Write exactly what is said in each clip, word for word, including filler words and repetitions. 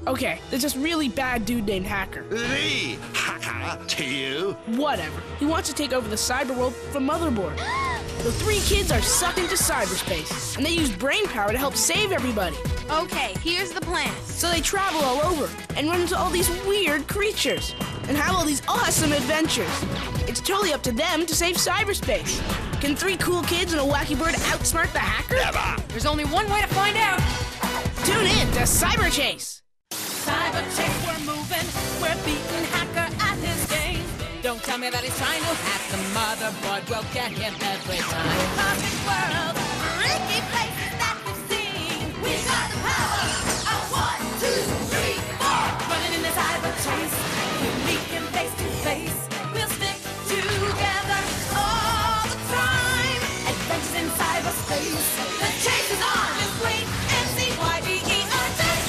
Okay, there's this really bad dude named Hacker. The Hacker to you? Whatever. He wants to take over the cyber world from Motherboard. The three kids are sucked into cyberspace, and they use brain power to help save everybody. Okay, here's the plan. So they travel all over and run into all these weird creatures and have all these awesome adventures. It's totally up to them to save cyberspace. Can three cool kids and a wacky bird outsmart the Hacker? Never! There's only one way to find out. Tune in to Cyber Chase. Cyber Chase, we're moving. We're beating Hacker at his game. Don't tell me that he's trying to hack the motherboard. We'll get him every time. Perfect world, freaky places that we've seen. We got the power of one, two, three, four. Running in the cyber chase, unique and face to face. We'll stick together all the time. Adventures in cyberspace. The chase is on. Just wait and see why we eat our chase.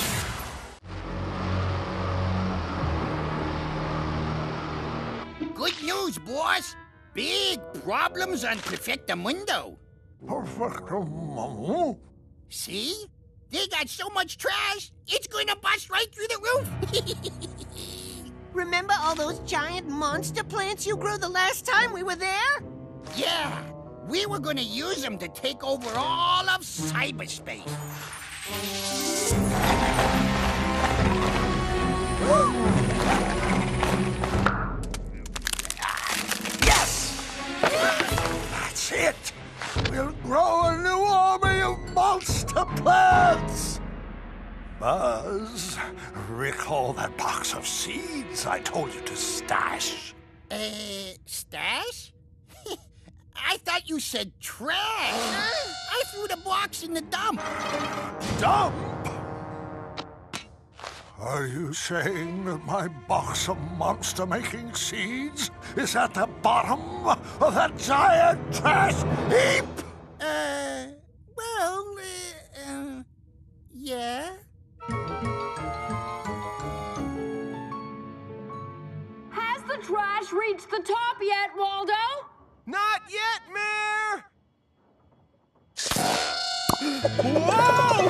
Good news, boss. Big problems on Perfectamundo. Perfectamundo? See? They got so much trash, it's going to bust right through the roof. Remember all those giant monster plants you grew the last time we were there? Yeah, we were going to use them to take over all of cyberspace. That's it! We'll grow a new army of monster plants! Buzz, recall that box of seeds I told you to stash? Uh, stash? I thought you said trash. I threw the box in the dump. Dump? Are you saying that my box of monster-making seeds is at the bottom of that giant trash heap? Uh, well, uh, uh yeah. Has the trash reached the top yet, Waldo? Not yet, Mayor! Whoa!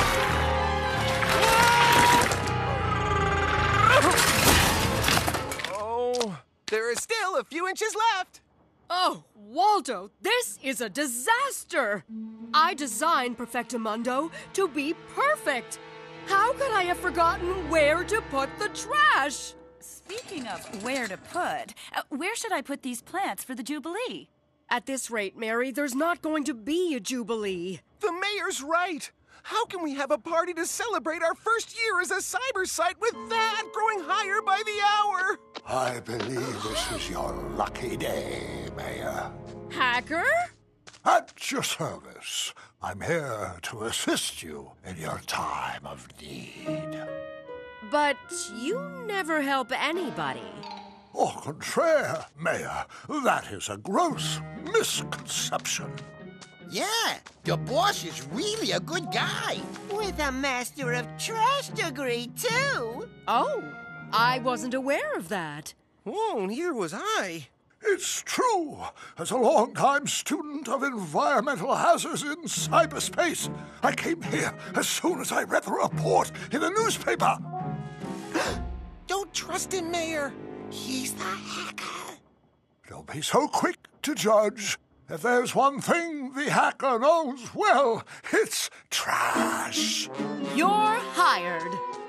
Oh, there is still a few inches left. Oh, Waldo, this is a disaster! I designed Perfectamundo to be perfect. How could I have forgotten where to put the trash? Speaking of where to put, uh, where should I put these plants for the Jubilee? At this rate, Mary, there's not going to be a Jubilee. The mayor's right. How can we have a party to celebrate our first year as a cyber site with that growing higher by the hour? I believe this is your lucky day, Mayor. Hacker? At your service. I'm here to assist you in your time of need. But you never help anybody. Au contraire, Mayor. That is a gross misconception. Yeah, your boss is really a good guy. With a Master of Trash degree, too. Oh, I wasn't aware of that. Oh, neither was I. It's true. As a longtime student of environmental hazards in cyberspace, I came here as soon as I read the report in the newspaper. Don't trust him, Mayor. He's the hacker. Don't be so quick to judge. If there's one thing the hacker knows well, it's trash. You're hired.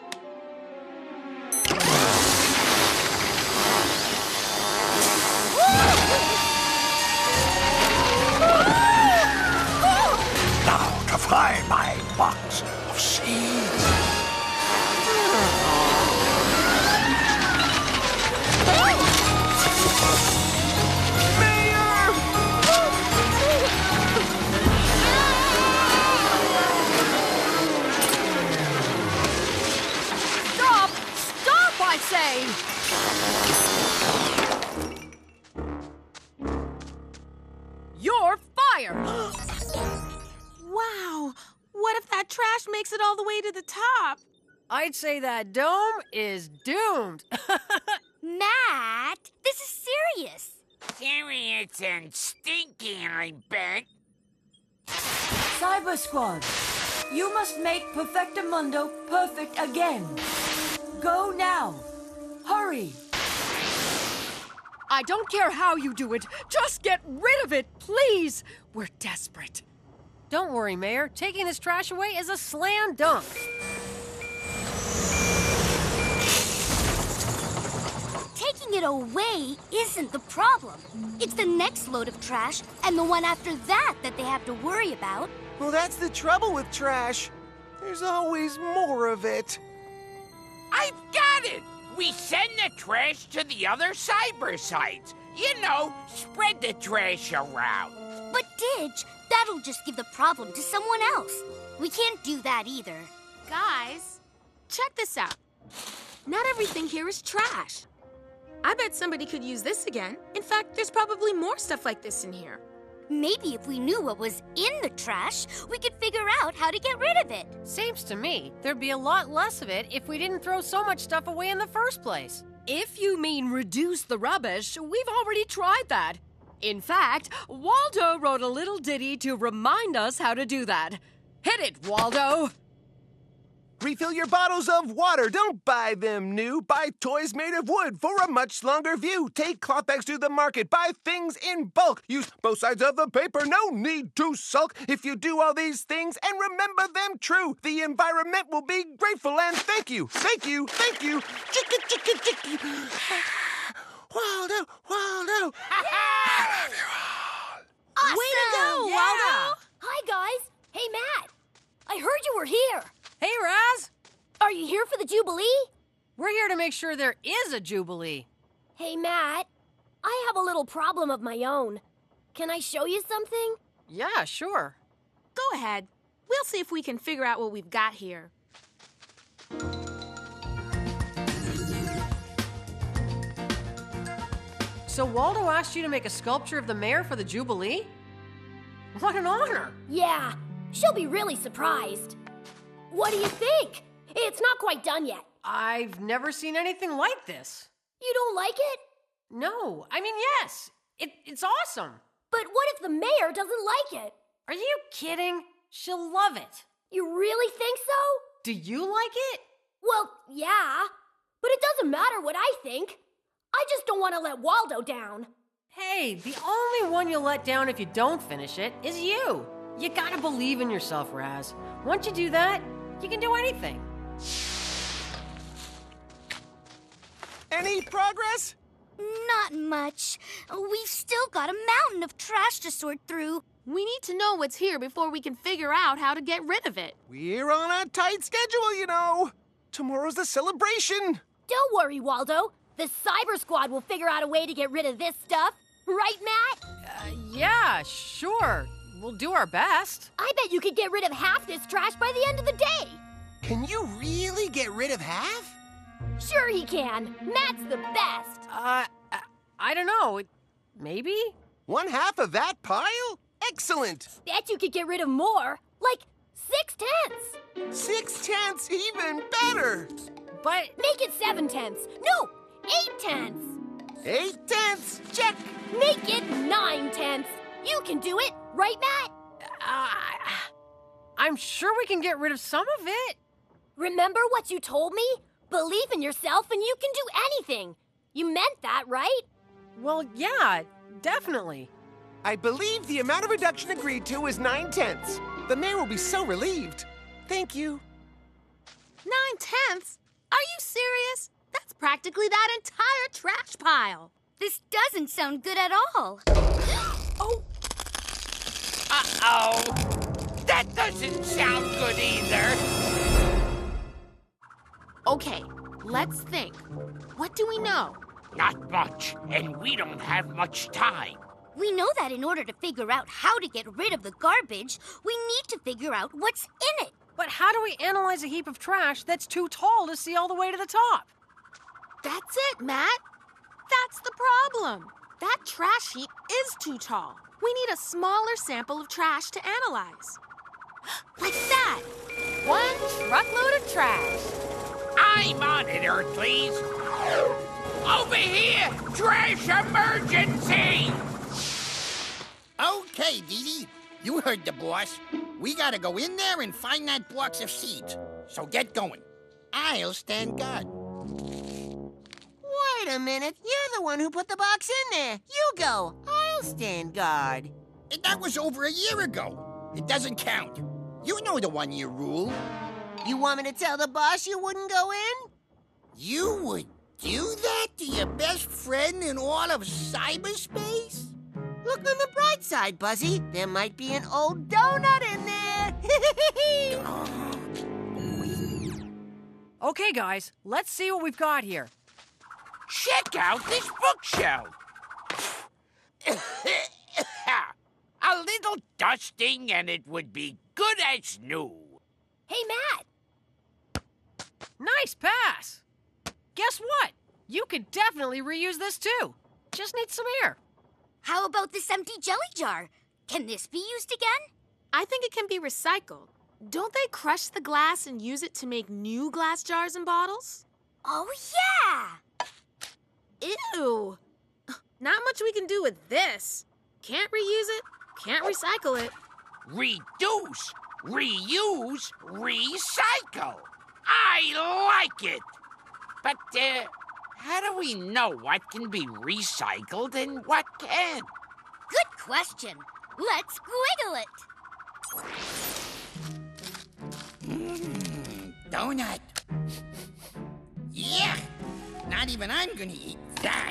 Now to find my box of seeds. Stop! Stop, I say! You're fired! Wow, what if that trash makes it all the way to the top? I'd say that dome is doomed. Matt, this is serious. Serious and stinky, I bet. Cyber Squad, you must make Perfectamundo perfect again. Go now. Hurry. I don't care how you do it. Just get rid of it, please. We're desperate. Don't worry, Mayor. Taking this trash away is a slam dunk. Taking it away isn't the problem. It's the next load of trash and the one after that that they have to worry about. Well, that's the trouble with trash. There's always more of it. I've got it! We send the trash to the other cyber sites. You know, spread the trash around. But Didge, that'll just give the problem to someone else. We can't do that either. Guys, check this out. Not everything here is trash. I bet somebody could use this again. In fact, there's probably more stuff like this in here. Maybe if we knew what was in the trash, we could figure out how to get rid of it. Seems to me there'd be a lot less of it if we didn't throw so much stuff away in the first place. If you mean reduce the rubbish, we've already tried that. In fact, Waldo wrote a little ditty to remind us how to do that. Hit it, Waldo! Refill your bottles of water. Don't buy them new. Buy toys made of wood for a much longer view. Take cloth bags to the market. Buy things in bulk. Use both sides of the paper. No need to sulk. If you do all these things and remember them true, the environment will be grateful and thank you. Thank you. Thank you. Chicka, chicka, chicka. Waldo, Waldo. I love you all. Awesome. Way to go, Yeah. Waldo! Hi, guys. Hey, Matt. I heard you were here. Hey, Raz! Are you here for the Jubilee? We're here to make sure there is a Jubilee. Hey, Matt. I have a little problem of my own. Can I show you something? Yeah, sure. Go ahead. We'll see if we can figure out what we've got here. So Waldo asked you to make a sculpture of the mayor for the Jubilee? What an honor! Yeah, she'll be really surprised. What do you think? It's not quite done yet. I've never seen anything like this. You don't like it? No, I mean, yes. It, it's awesome. But what if the mayor doesn't like it? Are you kidding? She'll love it. You really think so? Do you like it? Well, yeah. But it doesn't matter what I think. I just don't want to let Waldo down. Hey, the only one you'll let down if you don't finish it is you. You gotta believe in yourself, Raz. Once you do that, you can do anything. Any progress? Not much. We've still got a mountain of trash to sort through. We need to know what's here before we can figure out how to get rid of it. We're on a tight schedule, you know. Tomorrow's the celebration. Don't worry, Waldo. The Cyber Squad will figure out a way to get rid of this stuff. Right, Matt? Uh, yeah, sure. We'll do our best. I bet you could get rid of half this trash by the end of the day. Can you really get rid of half? Sure he can. Matt's the best. Uh, I don't know. Maybe? One half of that pile? Excellent. Bet you could get rid of more. Like six tenths. Six tenths, even better. But... Make it seven tenths. No, eight tenths. Eight tenths. Check. Make it nine tenths. You can do it. Right, Matt? Uh, I'm sure we can get rid of some of it. Remember what you told me? Believe in yourself and you can do anything. You meant that, right? Well, yeah, definitely. I believe the amount of reduction agreed to is nine tenths. The mayor will be so relieved. Thank you. Nine tenths? Are you serious? That's practically that entire trash pile. This doesn't sound good at all. Oh. Uh-oh. That doesn't sound good either. Okay, let's think. What do we know? Not much, and we don't have much time. We know that in order to figure out how to get rid of the garbage, we need to figure out what's in it. But how do we analyze a heap of trash that's too tall to see all the way to the top? That's it, Matt. That's the problem. That trash heap is too tall. We need a smaller sample of trash to analyze. Like that. One truckload of trash. I'm on it, Earthlies. Over here! Trash emergency! Okay, Dee Dee. You heard the boss. We gotta go in there and find that box of seeds. So get going. I'll stand guard. Wait a minute. You're the one who put the box in there. You go. I'll stand guard. That was over a year ago. It doesn't count. You know the one-year rule. You want me to tell the boss you wouldn't go in? You would do that to your best friend in all of cyberspace? Look on the bright side, Buzzy. There might be an old donut in there. Okay, guys, let's see what we've got here. Check out this bookshelf. A little dusting and it would be good as new. Hey, Matt. Nice pass. Guess what? You could definitely reuse this too. Just need some air. How about this empty jelly jar? Can this be used again? I think it can be recycled. Don't they crush the glass and use it to make new glass jars and bottles? Oh, yeah! Ew! Not much we can do with this. Can't reuse it, can't recycle it. Reduce, reuse, recycle. I like it. But, uh, how do we know what can be recycled and what can't? Good question. Let's squiggle it. Mmm, donut. Yeah, not even I'm gonna eat that.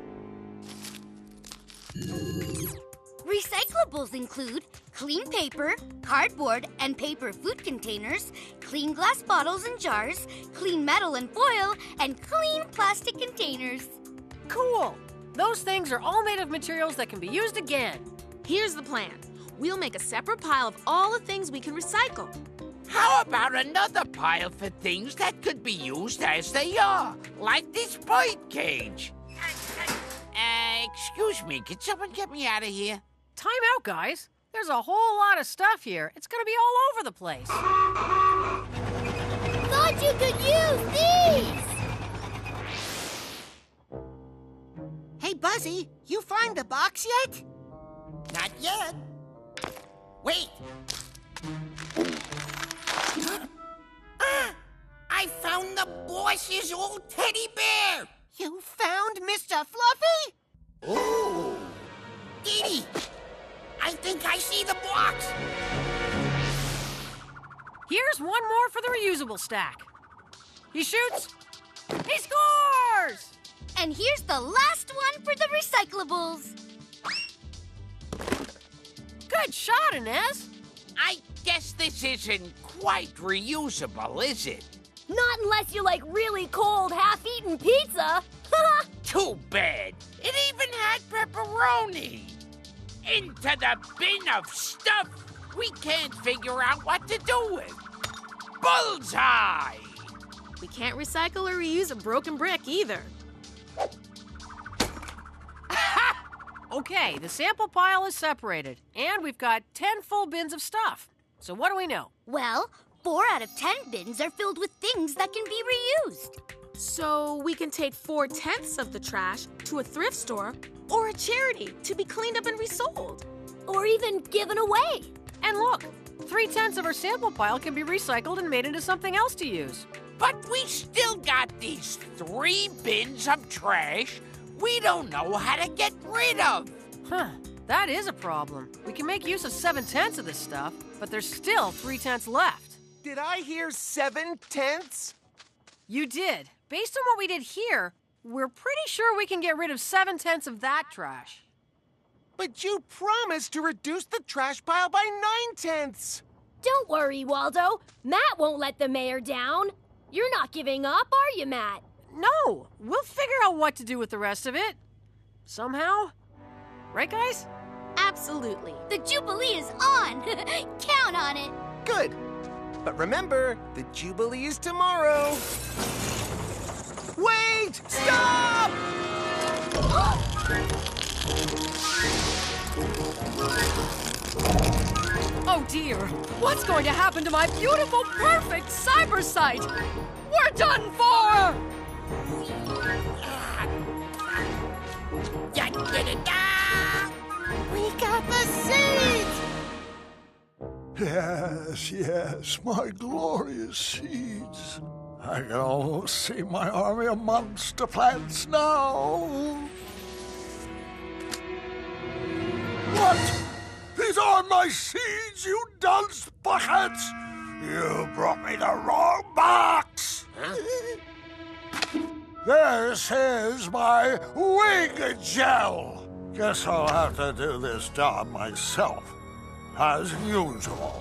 Recyclables include clean paper, cardboard and paper food containers, clean glass bottles and jars, clean metal and foil, and clean plastic containers. Cool! Those things are all made of materials that can be used again. Here's the plan. We'll make a separate pile of all the things we can recycle. How about another pile for things that could be used as they are, like this bird cage? Uh, excuse me, can someone get me out of here? Time out, guys. There's a whole lot of stuff here. It's gonna be all over the place. Thought you could use these! Hey, Buzzy, you find the box yet? Not yet. Wait. Ah, I found the boss's old teddy bear. You found Mister Fluffy? Ooh. Dee Dee, I think I see the box. Here's one more for the reusable stack. He shoots. He scores! And here's the last one for the recyclables. Good shot, Inez. I guess this isn't quite reusable, is it? Not unless you like really cold, half-eaten pizza. Too bad. It even had pepperoni. Into the bin of stuff we can't figure out what to do with. Bullseye! We can't recycle or reuse a broken brick either. Okay, the sample pile is separated, and we've got ten full bins of stuff. So what do we know? Well, four out of ten bins are filled with things that can be reused. So we can take four-tenths of the trash to a thrift store or a charity to be cleaned up and resold. Or even given away. And look, three-tenths of our sample pile can be recycled and made into something else to use. But we still got these three bins of trash we don't know how to get rid of. Huh, that is a problem. We can make use of seven-tenths of this stuff, but there's still three-tenths left. Did I hear seven-tenths? You did. Based on what we did here, we're pretty sure we can get rid of seven-tenths of that trash. But you promised to reduce the trash pile by nine-tenths. Don't worry, Waldo. Matt won't let the mayor down. You're not giving up, are you, Matt? No, we'll figure out what to do with the rest of it. Somehow. Right, guys? Absolutely. The Jubilee is on. Count on it. Good. But remember, the Jubilee is tomorrow. Wait! Stop! Oh dear, what's going to happen to my beautiful, perfect cyber site? We're done for! We got the seeds! Yes, yes, my glorious seeds. I can almost see my army of monster plants now. What? These aren't my seeds, you dunce buckets! You brought me the wrong box! This is my wing gel! Guess I'll have to do this job myself, as usual.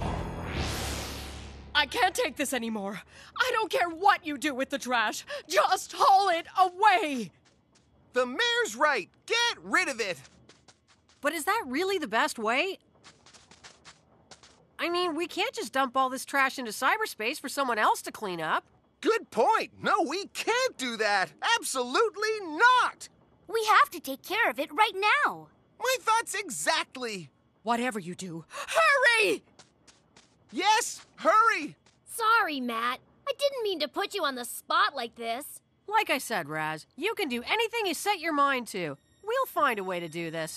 I can't take this anymore. I don't care what you do with the trash. Just haul it away. The mayor's right. Get rid of it. But is that really the best way? I mean, we can't just dump all this trash into cyberspace for someone else to clean up. Good point. No, we can't do that. Absolutely not. We have to take care of it right now. My thoughts exactly. Whatever you do, hurry! Yes, hurry! Sorry, Matt. I didn't mean to put you on the spot like this. Like I said, Raz, you can do anything you set your mind to. We'll find a way to do this.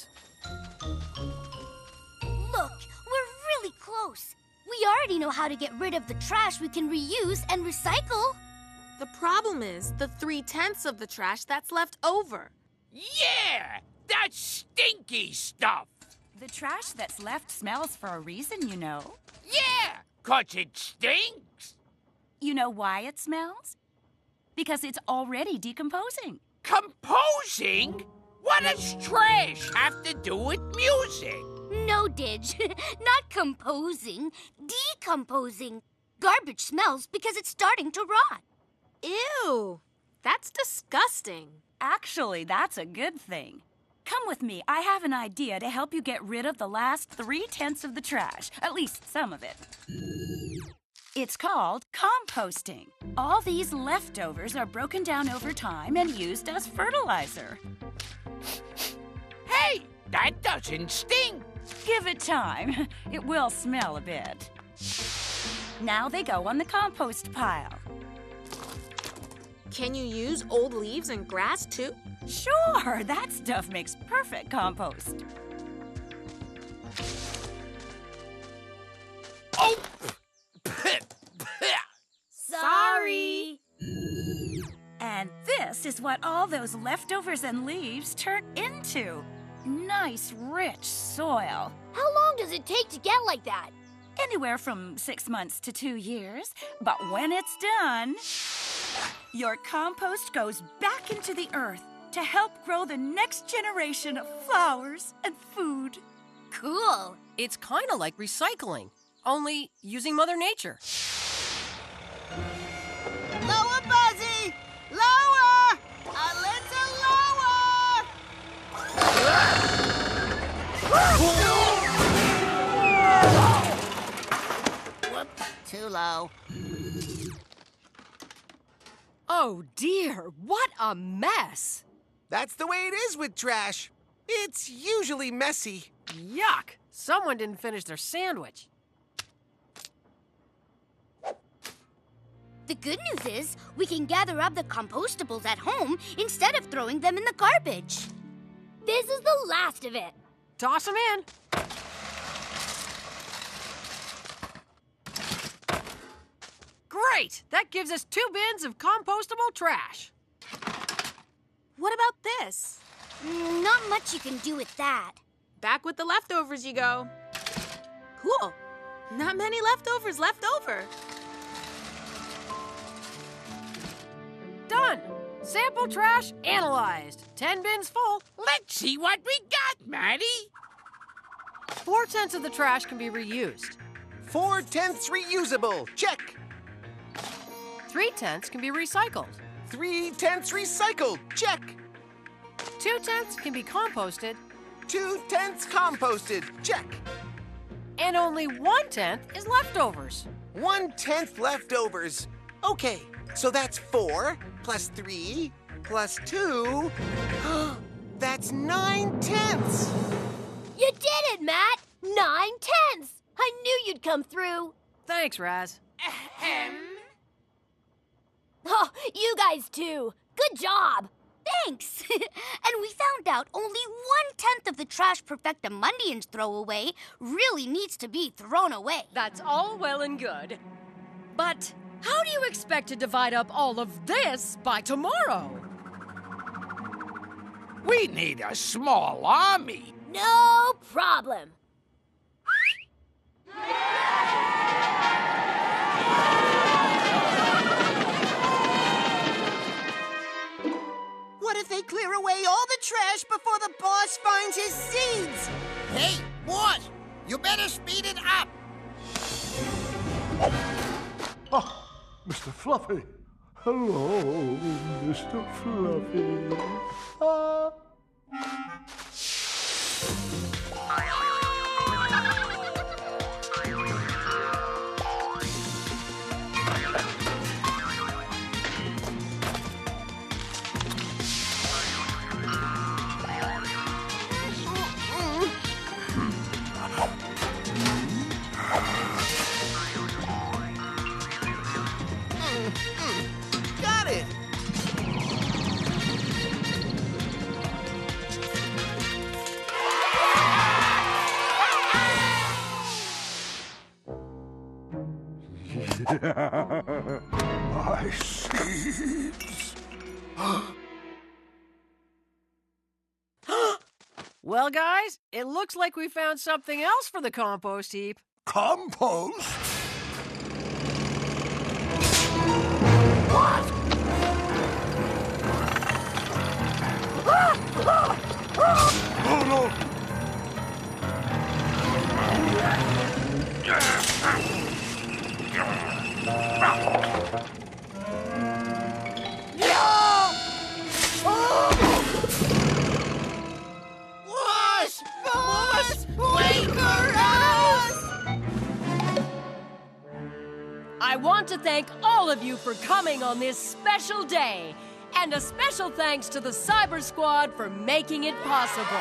Look, we're really close. We already know how to get rid of the trash we can reuse and recycle. The problem is the three-tenths of the trash that's left over. Yeah! That stinky stuff! The trash that's left smells for a reason, you know. Yeah! 'Cause it stinks! You know why it smells? Because it's already decomposing. Composing? What does trash have to do with music? No, Didge. Not composing. Decomposing. Garbage smells because it's starting to rot. Ew. That's disgusting. Actually, that's a good thing. Come with me. I have an idea to help you get rid of the last three-tenths of the trash. At least some of it. It's called composting. All these leftovers are broken down over time and used as fertilizer. Hey, that doesn't stink. Give it time. It will smell a bit. Now they go on the compost pile. Can you use old leaves and grass, too? Sure, that stuff makes perfect compost. Oh! Sorry. And this is what all those leftovers and leaves turn into. Nice, rich soil. How long does it take to get like that? Anywhere from six months to two years. But when it's done, your compost goes back into the earth to help grow the next generation of flowers and food. Cool. It's kind of like recycling, only using Mother Nature. Lower, Buzzy! Lower! A little lower! Whoop, too low. Oh dear, what a mess! That's the way it is with trash. It's usually messy. Yuck! Someone didn't finish their sandwich. The good news is we can gather up the compostables at home instead of throwing them in the garbage. This is the last of it. Toss them in. Great! That gives us two bins of compostable trash. What about this? Mm, not much you can do with that. Back with the leftovers you go. Cool. Not many leftovers left over. Done. Sample trash analyzed. Ten bins full. Let's see what we got, Maddie. Four-tenths of the trash can be reused. Four-tenths reusable. Check. Three-tenths can be recycled. Three-tenths recycled. Check. Two-tenths can be composted. Two-tenths composted. Check. And only one-tenth is leftovers. One-tenth leftovers. Okay, so that's four plus three plus two. That's nine-tenths. You did it, Matt! Nine tenths! I knew you'd come through. Thanks, Raz. Ahem. Oh, you guys too. Good job. Thanks. And we found out only one-tenth of the trash Perfectamundians throw away really needs to be thrown away. That's all well and good. But How do you expect to divide up all of this by tomorrow? We need a small army. No problem. What if they clear away all the trash before the boss finds his seeds? Hey, boss, you better speed it up. Oh, Mister Fluffy. Hello, Mister Fluffy. Ah. Got it! My seeds. Well, guys, it looks like we found something else for the compost heap. Compost? Oh, no! Boss! Boss! Wait for us! I want to thank all of you for coming on this special day. And a special thanks to the Cyber Squad for making it possible.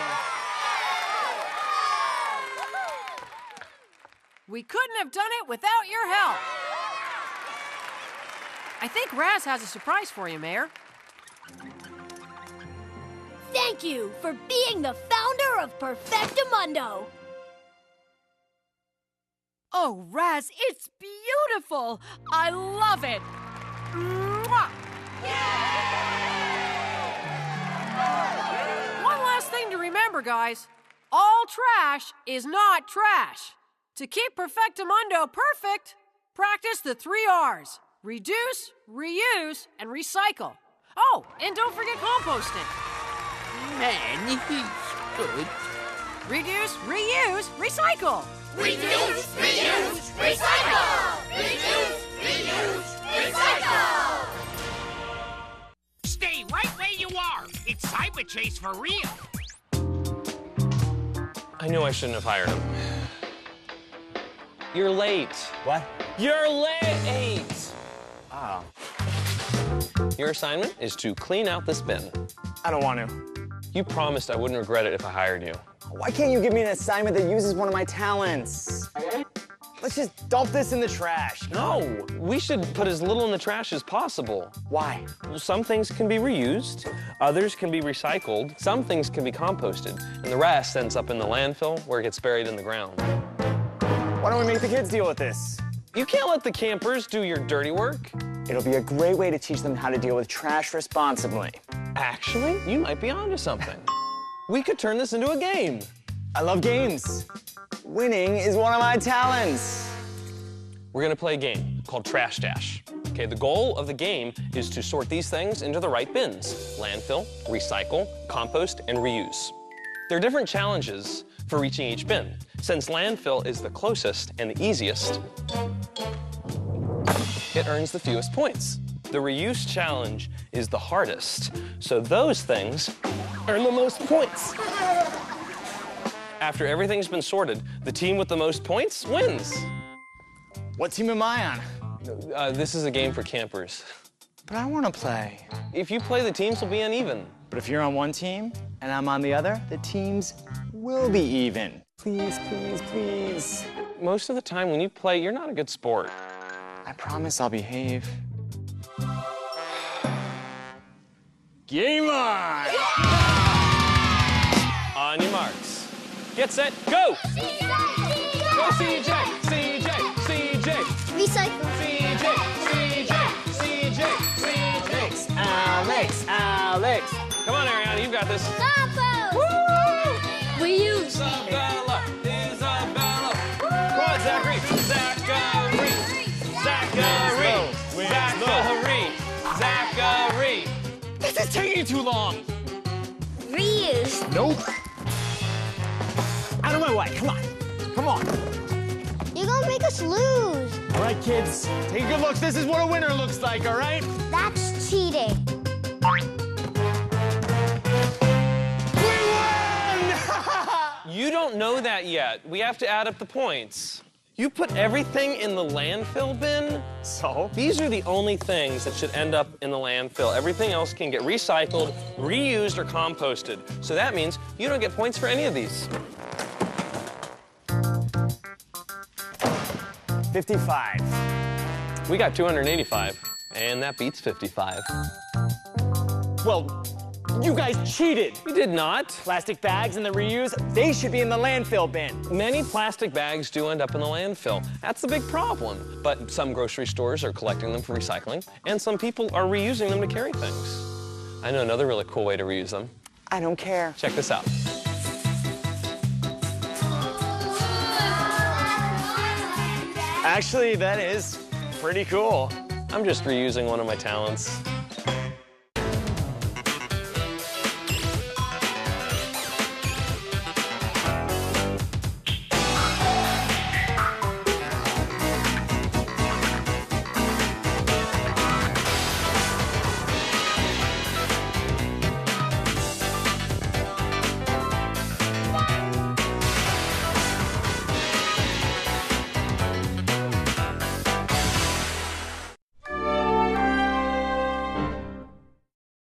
We couldn't have done it without your help. I think Raz has a surprise for you, Mayor. Thank you for being the founder of Perfectamundo. Oh, Raz, it's beautiful. I love it. Mwah! One last thing to remember, guys. All trash is not trash. To keep Perfectamundo perfect, practice the three R's. Reduce, reuse, and recycle. Oh, and don't forget composting. Man, he's good. Reduce, reuse, recycle. Reduce, reuse, recycle! Reduce, reuse, recycle! Stay right where you are. It's Cyber Chase for real. I knew I shouldn't have hired him. You're late. What? You're late! Oh. Your assignment is to clean out this bin. I don't want to. You promised I wouldn't regret it if I hired you. Why can't you give me an assignment that uses one of my talents? Let's just dump this in the trash. No, we should put as little in the trash as possible. Why? Well, some things can be reused, others can be recycled, some things can be composted, and the rest ends up in the landfill where it gets buried in the ground. Why don't we make the kids deal with this? You can't let the campers do your dirty work. It'll be a great way to teach them how to deal with trash responsibly. Actually, you might be onto something. We could turn this into a game. I love games. Winning is one of my talents. We're gonna play a game called Trash Dash. Okay, the goal of the game is to sort these things into the right bins: landfill, recycle, compost, and reuse. There are different challenges for reaching each bin. Since landfill is the closest and the easiest, it earns the fewest points. The reuse challenge is the hardest, so those things earn the most points. After everything's been sorted, the team with the most points wins. What team am I on? Uh, this is a game for campers. But I want to play. If you play, the teams will be uneven. But if you're on one team and I'm on the other, the teams will be even. Please, please, please. Most of the time when you play, you're not a good sport. I promise I'll behave. Game on! On your marks. Get set, go! Go C J! C J! C J! Recycle. C J! C got this. Compost! Woo! We use. Isabella, Isabella. Come on, Zachary. Zachary. Zachary. Zachary. Zachary. This is taking too long. Reuse. Nope. Out of my way, come on. Come on. You're gonna make us lose. All right, kids, take a good look. This is what a winner looks like, all right? That's cheating. You don't know that yet. We have to add up the points. You put everything in the landfill bin? So? These are the only things that should end up in the landfill. Everything else can get recycled, reused, or composted. So that means you don't get points for any of these. fifty-five. We got two hundred eighty-five, and that beats fifty-five. Well, you guys cheated. We did not. Plastic bags and the reuse, they should be in the landfill bin. Many plastic bags do end up in the landfill. That's the big problem. But some grocery stores are collecting them for recycling, and some people are reusing them to carry things. I know another really cool way to reuse them. I don't care. Check this out. Actually, that is pretty cool. I'm just reusing one of my talents.